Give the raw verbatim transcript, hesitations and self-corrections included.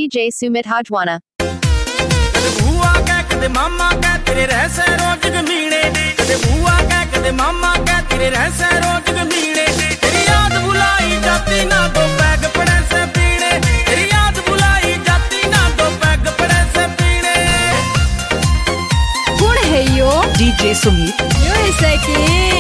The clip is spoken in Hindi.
J Sumit Hajwana. कदे बुआ कह कदे मामा कह तेरे रहसे रोज गमीने, कदे बुआ कह कदे मामा कह तेरे रहसे रोज गमीने। तेरी याद बुलाई जाती ना दो पैग पड़े से पीने, तेरी याद बुलाई जाती ना दो पैग पड़े से पीने। कौन है यो? D J Sumit. यो ऐसे की